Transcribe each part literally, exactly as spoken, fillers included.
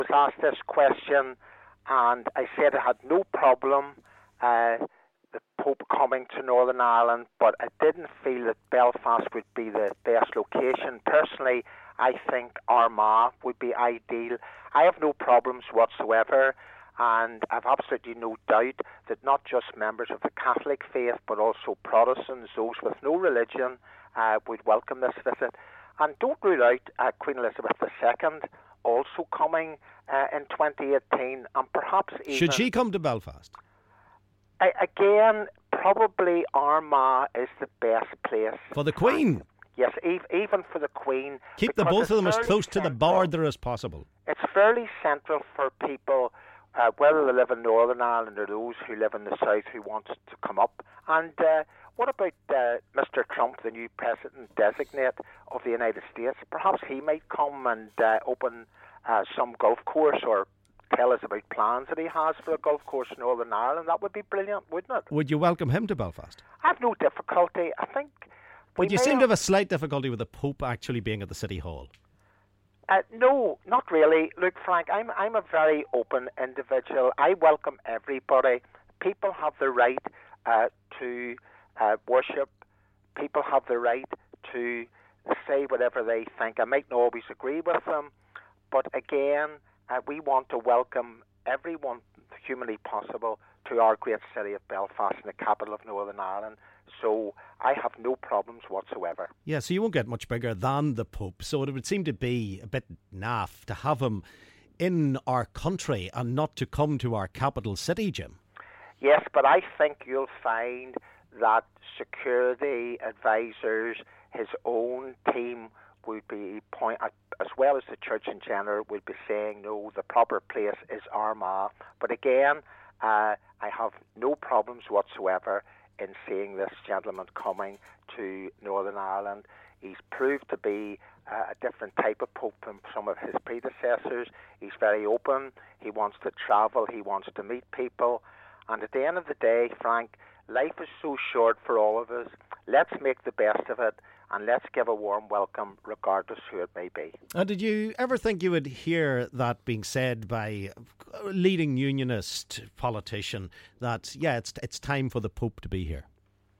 was asked this question, and I said I had no problem uh, the Pope coming to Northern Ireland, but I didn't feel that Belfast would be the best location. Personally, I think Armagh would be ideal. I have no problems whatsoever, and I've absolutely no doubt that not just members of the Catholic faith, but also Protestants, those with no religion, uh, would welcome this visit. And don't rule out uh, Queen Elizabeth the Second also coming uh, in twenty eighteen, and perhaps even... Should she come to Belfast? I, again, probably Armagh is the best place. For the Queen? Yes, even for the Queen. Keep the both of them as close to the border as possible. It's fairly central for people, uh, whether they live in Northern Ireland or those who live in the south who want to come up. And uh, what about uh, Mister Trump, the new president-designate of the United States? Perhaps he might come and uh, open uh, some golf course or tell us about plans that he has for a golf course in Northern Ireland. That would be brilliant, wouldn't it? Would you welcome him to Belfast? I have no difficulty. I think... But you seem to have a slight difficulty with the Pope actually being at the City Hall. Uh, no, not really. Look, Frank, I'm I'm a very open individual. I welcome everybody. People have the right uh, to uh, worship. People have the right to say whatever they think. I might not always agree with them, but again, uh, we want to welcome everyone humanly possible to our great city of Belfast, in the capital of Northern Ireland. So I have no problems whatsoever. Yeah, so you won't get much bigger than the Pope. So it would seem to be a bit naff to have him in our country and not to come to our capital city, Jim. Yes, but I think you'll find that security advisors, his own team, would be point, as well as the church in general, would be saying, no, the proper place is Armagh. But again, uh, I have no problems whatsoever in seeing this gentleman coming to Northern Ireland. He's proved to be uh, a different type of Pope from some of his predecessors. He's very open. He wants to travel. He wants to meet people. And at the end of the day, Frank, life is so short for all of us. Let's make the best of it, and let's give a warm welcome regardless who it may be. And did you ever think you would hear that being said by a leading unionist politician that, yeah, it's it's time for the Pope to be here?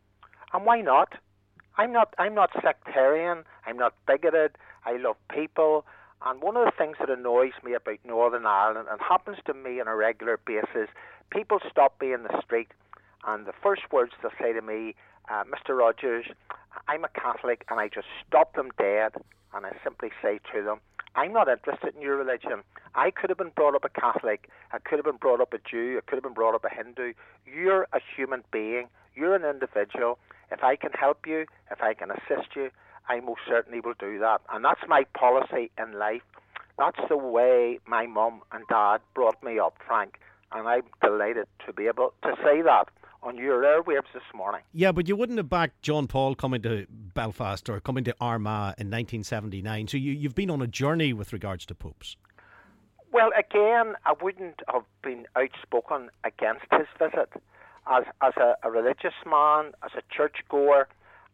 And why not? I'm not I'm not sectarian, I'm not bigoted, I love people, and one of the things that annoys me about Northern Ireland, and happens to me on a regular basis, people stop me in the street and the first words they'll say to me, uh, Mister Rogers, I'm a Catholic, and I just stop them dead and I simply say to them, I'm not interested in your religion. I could have been brought up a Catholic, I could have been brought up a Jew, I could have been brought up a Hindu. You're a human being, you're an individual. If I can help you, if I can assist you, I most certainly will do that. And that's my policy in life. That's the way my mum and dad brought me up, Frank. And I'm delighted to be able to say that on your airwaves this morning. Yeah, but you wouldn't have backed John Paul coming to Belfast or coming to Armagh in nineteen seventy-nine. So you, you've been on a journey with regards to popes. Well, again, I wouldn't have been outspoken against his visit. As as a, a religious man, as a churchgoer,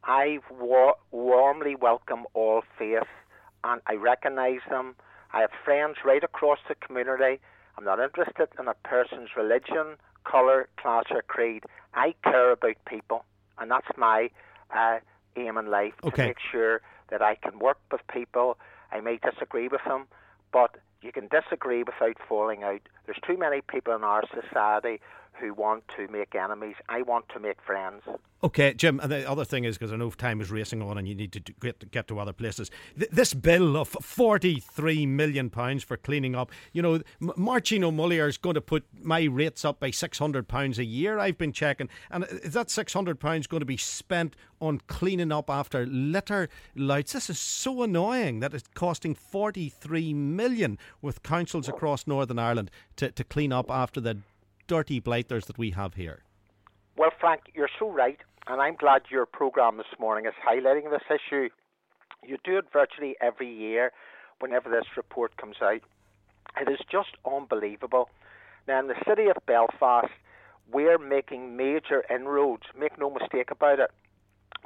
I wa- warmly welcome all faiths, and I recognise them. I have friends right across the community. I'm not interested in a person's religion, colour, class or creed. I care about people, and that's my uh, aim in life, okay. to make sure that I can work with people. I may disagree with them, but you can disagree without falling out. There's too many people in our society who want to make enemies. I want to make friends. Okay, Jim, and the other thing is, because I know time is racing on and you need to get to, get to other places, Th- this bill of forty-three million pounds for cleaning up, you know, M- Marcin O'Mullyer is going to put my rates up by six hundred pounds a year, I've been checking, and is that six hundred pounds going to be spent on cleaning up after litter louts? This is so annoying that it's costing forty-three million with councils across Northern Ireland to, to clean up after the dirty blighters that we have here. Well, Frank, you're so right, and I'm glad your programme this morning is highlighting this issue. You do it virtually every year whenever this report comes out. It is just unbelievable. Now, in the city of Belfast, we're making major inroads, make no mistake about it.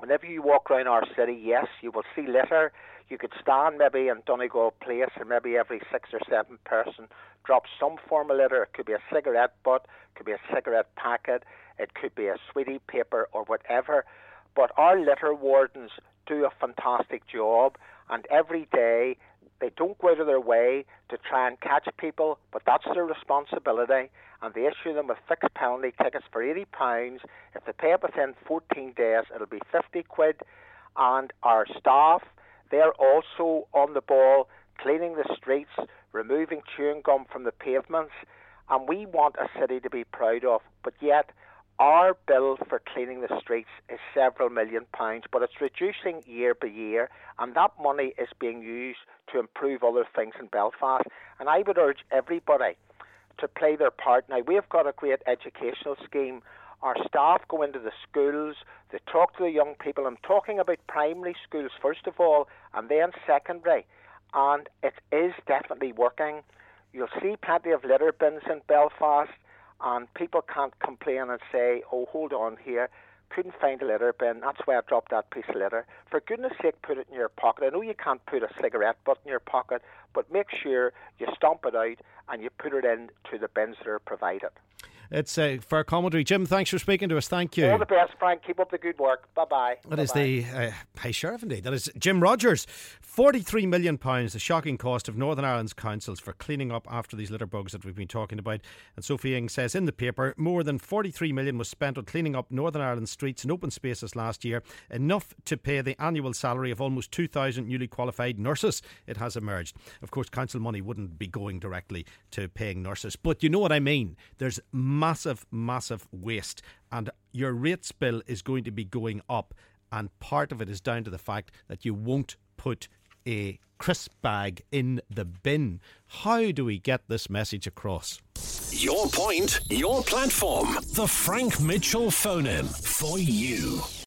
Whenever you walk around our city, yes, you will see litter. You could stand maybe in Donegal Place, and maybe every six or seven person drops some form of litter. It could be a cigarette butt, it could be a cigarette packet, it could be a sweetie paper or whatever. But our litter wardens do a fantastic job, and every day they don't go out of their way to try and catch people, but that's their responsibility, and they issue them with fixed penalty tickets for eighty pounds. If they pay it within fourteen days, it'll be fifty quid. And our staff, they're also on the ball, cleaning the streets, removing chewing gum from the pavements, and we want a city to be proud of. But yet, our bill for cleaning the streets is several million pounds, but it's reducing year by year, and that money is being used to improve other things in Belfast. And I would urge everybody to play their part. Now, we've got a great educational scheme. Our staff go into the schools, they talk to the young people. I'm talking about primary schools first of all, and then secondary, and it is definitely working. You'll see plenty of litter bins in Belfast, and people can't complain and say, oh, hold on here, couldn't find a litter bin, that's why I dropped that piece of litter. For goodness sake, put it in your pocket. I know you can't put a cigarette butt in your pocket, but make sure you stomp it out and you put it in to the bins that are provided. It's uh, fair commentary. Jim, thanks for speaking to us. Thank you. All the best, Frank. Keep up the good work. Bye-bye. That Bye-bye. is the uh, High Sheriff, indeed. That is Jim Rogers. forty-three million pounds, the shocking cost of Northern Ireland's councils for cleaning up after these litter bugs that we've been talking about. And Sophie Ing says in the paper, more than forty-three million was spent on cleaning up Northern Ireland's streets and open spaces last year, enough to pay the annual salary of almost two thousand newly qualified nurses, it has emerged. Of course, council money wouldn't be going directly to paying nurses, but you know what I mean. There's massive, massive waste, and your rates bill is going to be going up, and part of it is down to the fact that you won't put a crisp bag in the bin. How do we get this message across? Your point, your platform. The Frank Mitchell phone in for you.